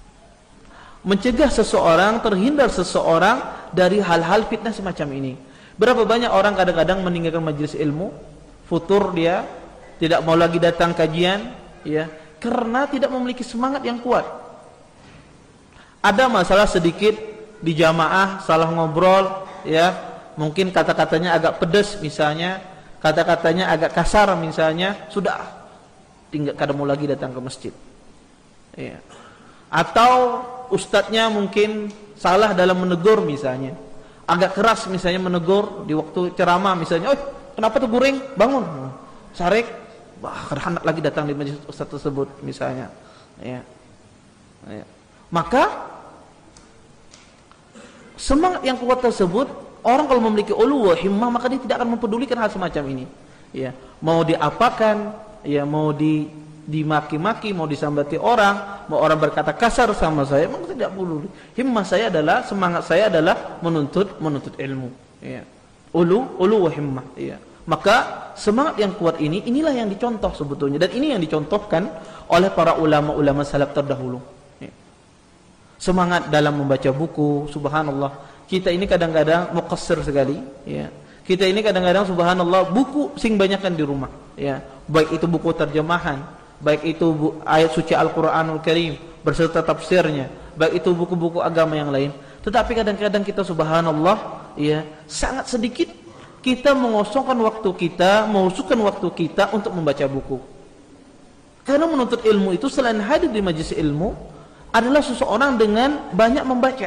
mencegah seseorang, terhindar seseorang dari hal-hal fitnah semacam ini. Berapa banyak orang kadang-kadang meninggalkan majelis ilmu, futur dia, tidak mau lagi datang kajian, ya, karena tidak memiliki semangat yang kuat. Ada masalah sedikit di jamaah, salah ngobrol, ya, mungkin kata-katanya agak pedas misalnya, kata-katanya agak kasar misalnya, sudah tinggal kada mau lagi datang ke masjid. Ya. Atau ustadznya mungkin salah dalam menegur misalnya, agak keras misalnya menegur di waktu ceramah misalnya, oh kenapa tuh guring, bangun, sarek, wah kada hendak lagi datang di majelis ustadz tersebut misalnya. Ya. Ya. Maka semangat yang kuat tersebut, orang kalau memiliki ulu wa himmah maka dia tidak akan mempedulikan hal semacam ini. Ya, mau diapakan, ya mau di dimaki-maki, mau disambati orang, mau orang berkata kasar sama saya, maka tidak peduli. Himmah saya adalah, semangat saya adalah menuntut menuntut ilmu. Ya. Ulu ulu wa himmah. Ya. Maka semangat yang kuat ini, inilah yang dicontoh sebetulnya, dan ini yang dicontohkan oleh para ulama-ulama salaf terdahulu. Ya. Semangat dalam membaca buku, subhanallah. Kita ini kadang-kadang muqassir sekali, ya. Kita ini kadang-kadang subhanallah buku sing banyakkan di rumah, ya. Baik itu buku terjemahan, baik itu bu, ayat suci Al-Qur'anul Karim berserta tafsirnya, baik itu buku-buku agama yang lain. Tetapi kadang-kadang kita subhanallah, ya, sangat sedikit kita mengosongkan waktu kita, mengusukkan waktu kita untuk membaca buku. Karena menuntut ilmu itu selain hadir di majelis ilmu adalah seseorang dengan banyak membaca.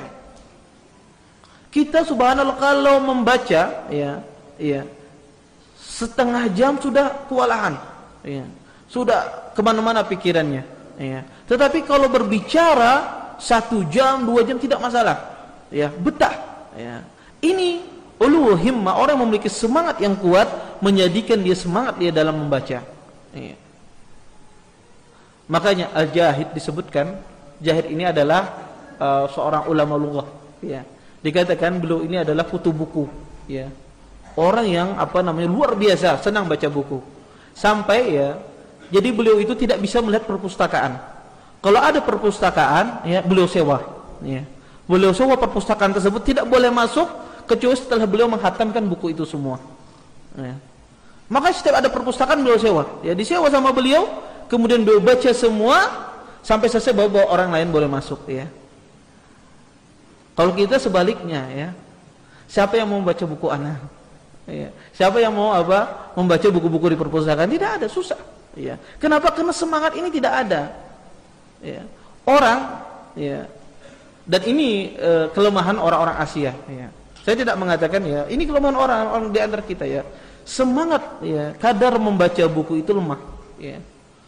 Kita subhanallah kalau membaca, ya, ya, setengah jam sudah kewalahan, ya, sudah kemana-mana pikirannya, ya. Tetapi kalau berbicara satu jam, dua jam tidak masalah, ya, betah, ya. Ini ulu himmah, orang yang memiliki semangat yang kuat menjadikan dia semangat dia dalam membaca, ya. Makanya Al-Jahid disebutkan, Jahid ini adalah uh, seorang ulama lughah, ya. Dikatakan beliau ini adalah kutu buku, ya. Orang yang apa namanya luar biasa senang baca buku. Sampai, ya, jadi beliau itu tidak bisa melihat perpustakaan. Kalau ada perpustakaan, ya, beliau sewa, ya. Beliau sewa perpustakaan tersebut, tidak boleh masuk kecuali setelah beliau menghatamkan buku itu semua, ya. Maka setiap ada perpustakaan beliau sewa, ya, disewa sama beliau, kemudian beliau baca semua sampai selesai, bawa orang lain boleh masuk, ya. Kalau kita sebaliknya, ya, siapa yang mau membaca buku anak, ya, siapa yang mau apa membaca buku-buku di perpustakaan? Tidak ada, susah, ya. Kenapa? Karena semangat ini tidak ada, ya. Orang, ya, dan ini e, kelemahan orang-orang Asia, ya. Saya tidak mengatakan, ya, ini kelemahan orang-orang di antara kita, ya. Semangat, ya, kadar membaca buku itu lemah, ya.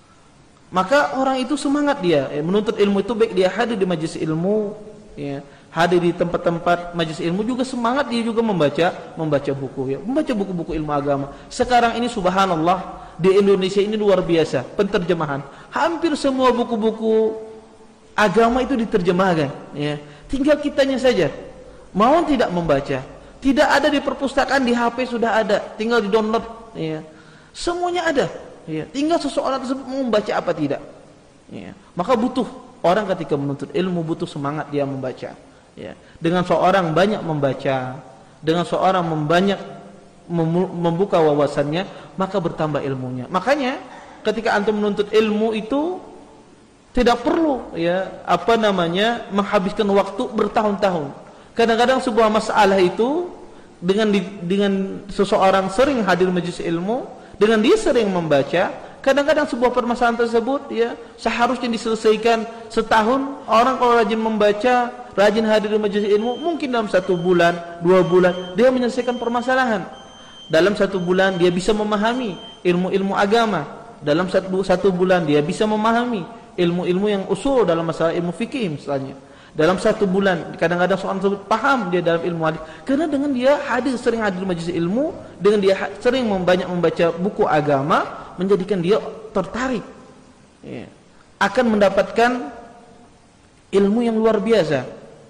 Maka orang itu semangat dia, ya, menuntut ilmu itu, baik dia hadir di majelis ilmu, ya, hadir di tempat-tempat majelis ilmu, juga semangat dia juga membaca membaca buku, ya, membaca buku-buku ilmu agama. Sekarang ini subhanallah di Indonesia ini luar biasa penterjemahan. Hampir semua buku-buku agama itu diterjemahkan, ya. Tinggal kitanya saja mau tidak membaca. Tidak ada di perpustakaan, di H P sudah ada, tinggal di-download, ya. Semuanya ada, ya. Tinggal seseorang tersebut mau membaca apa tidak, ya. Maka butuh orang ketika menuntut ilmu, butuh semangat dia membaca, ya. Dengan seorang banyak membaca, dengan seorang membanyak membuka wawasannya, maka bertambah ilmunya. Makanya ketika antum menuntut ilmu itu tidak perlu, ya, apa namanya menghabiskan waktu bertahun-tahun. Kadang-kadang sebuah masalah itu dengan di, dengan seseorang sering hadir majelis ilmu, dengan dia sering membaca, kadang-kadang sebuah permasalahan tersebut, ya, seharusnya diselesaikan setahun. Orang kalau rajin membaca, rajin hadir di majelis ilmu, mungkin dalam satu bulan, dua bulan dia menyelesaikan permasalahan. Dalam satu bulan dia bisa memahami ilmu-ilmu agama. Dalam satu, satu bulan dia bisa memahami ilmu-ilmu yang usul dalam masalah ilmu fikih misalnya. Dalam satu bulan kadang-kadang seorang tersebut paham dia dalam ilmu hadis, karena dengan dia hadir, sering hadir di majelis ilmu, dengan dia sering membanyak membaca buku agama, menjadikan dia tertarik, ya, akan mendapatkan ilmu yang luar biasa.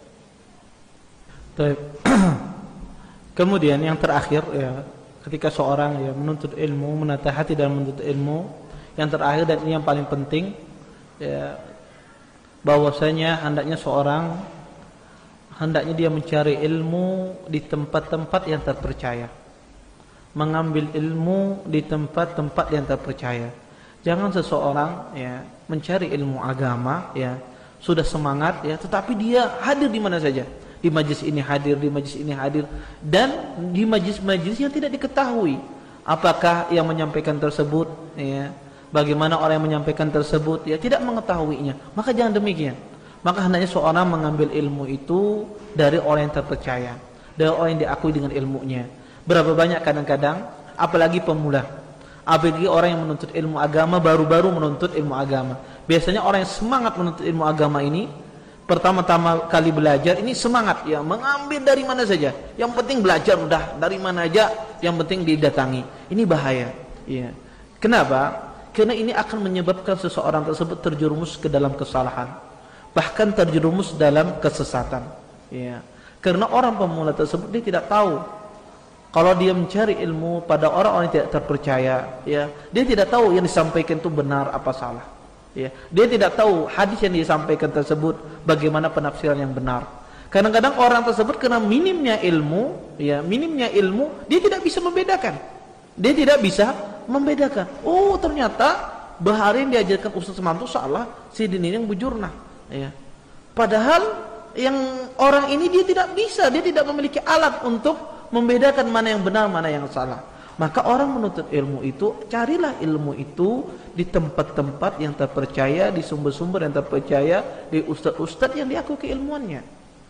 Kemudian yang terakhir, ya, ketika seorang, ya, menuntut ilmu, menata hati dalam menuntut ilmu, yang terakhir dan ini yang paling penting, ya, bahwasanya hendaknya seorang hendaknya dia mencari ilmu di tempat-tempat yang terpercaya, mengambil ilmu di tempat-tempat yang terpercaya. Jangan seseorang ya mencari ilmu agama ya sudah semangat ya, tetapi dia hadir di mana saja, di majlis ini hadir, di majlis ini hadir, dan di majlis-majlis yang tidak diketahui apakah yang menyampaikan tersebut ya, bagaimana orang yang menyampaikan tersebut ya, tidak mengetahuinya. Maka jangan demikian. Maka hendaknya seorang mengambil ilmu itu dari orang yang terpercaya, dari orang yang diakui dengan ilmunya. Berapa banyak kadang-kadang, apalagi pemula, apalagi orang yang menuntut ilmu agama, baru-baru menuntut ilmu agama. Biasanya orang yang semangat menuntut ilmu agama ini, pertama-tama kali belajar ini semangat ya, mengambil dari mana saja. Yang penting belajar udah dari mana aja, yang penting didatangi. Ini bahaya. Ya. Kenapa? Karena ini akan menyebabkan seseorang tersebut terjerumus ke dalam kesalahan, bahkan terjerumus dalam kesesatan. Ya. Karena orang pemula tersebut dia tidak tahu. Kalau dia mencari ilmu pada orang-orang yang tidak terpercaya, ya, dia tidak tahu yang disampaikan itu benar apa salah. Ya, dia tidak tahu hadis yang disampaikan tersebut bagaimana penafsiran yang benar. Kadang-kadang orang tersebut karena minimnya ilmu, ya, minimnya ilmu, dia tidak bisa membedakan. Dia tidak bisa membedakan. Oh, ternyata bahari yang diajarkan Ustaz Semanto salah, si Din ini yang bujurnah. Ya. Padahal yang orang ini dia tidak bisa, dia tidak memiliki alat untuk membedakan mana yang benar, mana yang salah. Maka orang menuntut ilmu itu, carilah ilmu itu di tempat-tempat yang terpercaya, di sumber-sumber yang terpercaya, di ustadz-ustadz yang diakui keilmuannya.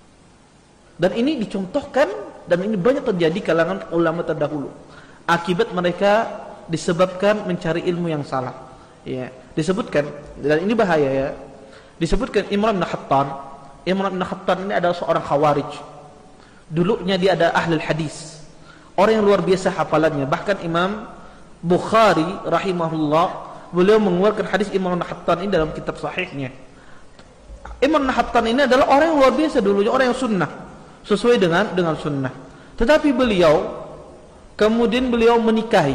Dan ini dicontohkan, dan ini banyak terjadi kalangan ulama terdahulu. Akibat mereka disebabkan mencari ilmu yang salah. Ya, disebutkan, dan ini bahaya ya. Disebutkan Imran bin Khattab. Imran bin Khattab ini adalah seorang khawarij. Dulunya dia ada ahli hadis, orang yang luar biasa hafalannya. Bahkan Imam Bukhari rahimahullah, beliau mengeluarkan hadis Imran bin Khattab ini dalam kitab sahihnya. Imran bin Khattab ini adalah orang yang luar biasa dulunya, orang yang sunnah, sesuai dengan dengan sunnah. Tetapi beliau kemudian beliau menikahi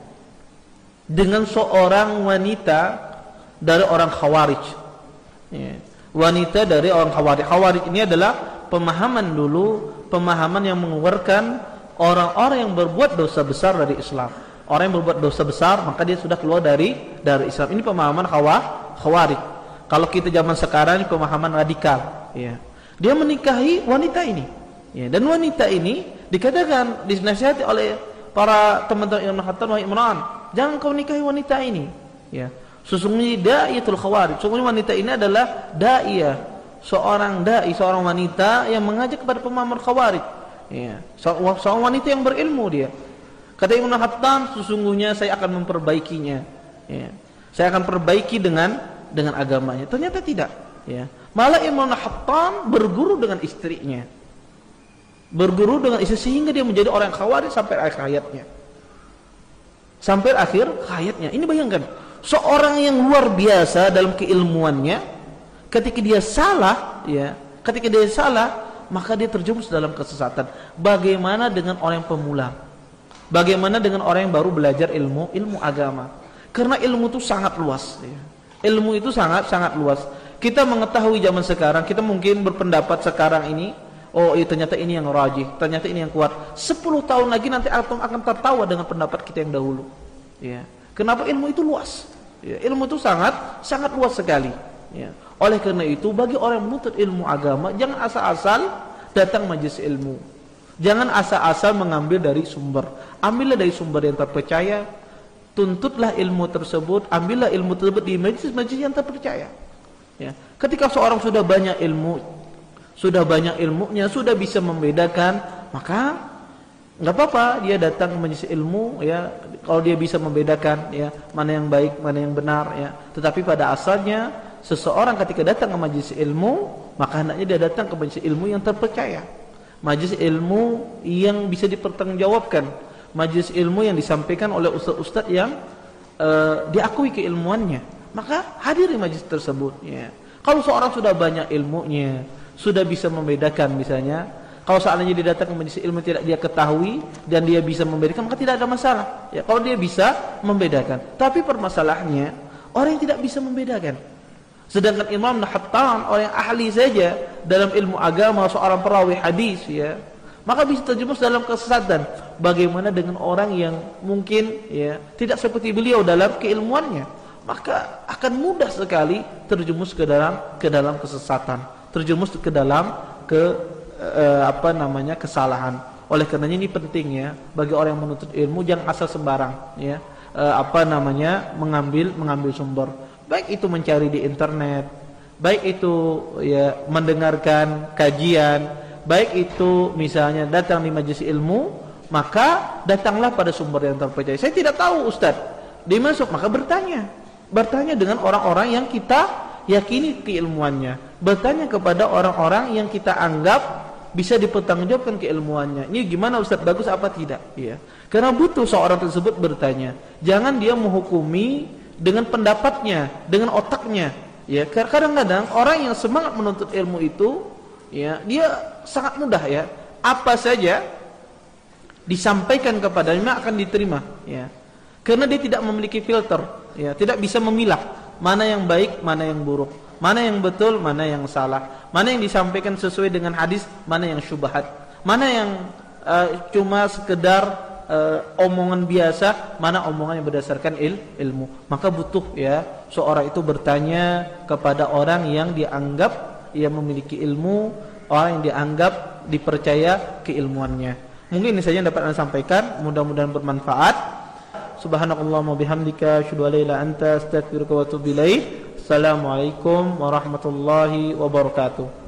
dengan seorang wanita dari orang khawarij. Ya. Wanita dari orang khawarij. Khawarij ini adalah pemahaman dulu, pemahaman yang mengeluarkan orang-orang yang berbuat dosa besar dari Islam. Orang yang berbuat dosa besar maka dia sudah keluar dari dari Islam. Ini pemahaman khawarij. Kalau kita zaman sekarang ini pemahaman radikal. Ya. Dia menikahi wanita ini. Ya. Dan wanita ini dikatakan, dinasihati oleh para teman-teman Imam Khattab, wahai Imran, jangan kau nikahi wanita ini. Ya. Sesungguhnya da'iyatul khawarij. Sesungguhnya wanita ini adalah da'iyah, seorang dai, seorang wanita yang mengajak kepada pemahaman khawarij. Ya, seorang wanita yang berilmu dia. Kata Ibnu Khattab, sesungguhnya saya akan memperbaikinya. Ya, saya akan perbaiki dengan dengan agamanya. Ternyata tidak. Ya, malah Ibnu Khattab berguru dengan istrinya, berguru dengan istri sehingga dia menjadi orang khawarij sampai akhir hayatnya. Sampai akhir hayatnya. Ini bayangkan, seorang yang luar biasa dalam keilmuannya, ketika dia salah, ya, ketika dia salah, maka dia terjerumus dalam kesesatan. Bagaimana dengan orang yang pemula? Bagaimana dengan orang yang baru belajar ilmu, ilmu agama? Karena ilmu itu sangat luas. Ya. Ilmu itu sangat sangat luas. Kita mengetahui zaman sekarang, kita mungkin berpendapat sekarang ini, oh iya, ternyata ini yang rajih, ternyata ini yang kuat. Sepuluh tahun lagi nanti atom akan tertawa dengan pendapat kita yang dahulu. Ya. Kenapa? Ilmu itu luas. Ya. Ilmu itu sangat sangat luas sekali. Ya. Oleh karena itu, bagi orang yang menuntut ilmu agama, jangan asal-asal datang majelis ilmu. Jangan asal-asal mengambil dari sumber. Ambillah dari sumber yang terpercaya, tuntutlah ilmu tersebut, ambillah ilmu tersebut di majelis-majelis yang terpercaya. Ya. Ketika seorang sudah banyak ilmu, sudah banyak ilmunya, sudah bisa membedakan, maka nggak apa-apa dia datang ke majelis ilmu, ya, kalau dia bisa membedakan, ya, mana yang baik, mana yang benar, ya. Tetapi pada asalnya seseorang ketika datang ke majelis ilmu, maka hendaknya dia datang ke majelis ilmu yang terpercaya, majelis ilmu yang bisa dipertanggungjawabkan, majelis ilmu yang disampaikan oleh ustaz-ustaz yang uh, diakui keilmuannya. Maka hadiri majelis tersebut. Ya. Kalau seorang sudah banyak ilmunya, sudah bisa membedakan, misalnya, kalau seandainya dia datang ke majelis ilmu tidak dia ketahui dan dia bisa membedakan, maka tidak ada masalah. Ya, kalau dia bisa membedakan. Tapi permasalahannya orang yang tidak bisa membedakan. Sedangkan Imam Nahatan, orang yang ahli saja dalam ilmu agama, seorang perawi hadis, ya, maka bisa terjerumus dalam kesesatan. Bagaimana dengan orang yang mungkin ya tidak seperti beliau dalam keilmuannya, maka akan mudah sekali terjerumus ke dalam ke dalam kesesatan, terjerumus ke dalam ke eh, apa namanya kesalahan. Oleh karenanya ini penting ya bagi orang yang menuntut ilmu, jangan asal sembarang ya eh, apa namanya mengambil mengambil sumber. Baik itu mencari di internet, baik itu ya mendengarkan kajian, baik itu misalnya datang di majelis ilmu, maka datanglah pada sumber yang terpercaya. Saya tidak tahu Ustaz, dimasuk maka bertanya. Bertanya dengan orang-orang yang kita yakini keilmuannya. Bertanya kepada orang-orang yang kita anggap bisa dipertanggungjawabkan keilmuannya. Ini gimana Ustaz, bagus apa tidak? Ya. Karena butuh seorang tersebut bertanya. Jangan dia menghukumi dengan pendapatnya, dengan otaknya. Ya, kadang-kadang orang yang semangat menuntut ilmu itu, ya, dia sangat mudah ya. Apa saja disampaikan kepadanya akan diterima, ya. Karena dia tidak memiliki filter, ya, tidak bisa memilah mana yang baik, mana yang buruk, mana yang betul, mana yang salah, mana yang disampaikan sesuai dengan hadis, mana yang syubhat, mana yang uh, cuma sekedar Uh, omongan biasa, mana omongan yang berdasarkan il, ilmu. Maka butuh ya seorang itu bertanya kepada orang yang dianggap ia memiliki ilmu, orang yang dianggap dipercaya keilmuannya. Mungkin ini saja yang dapat Anda sampaikan, mudah-mudahan bermanfaat. Subhanakallahumma bihamdika asyhadu an la ilaha illa anta astaghfiruka wa atubu ilaik. Assalamualaikum warahmatullahi wabarakatuh.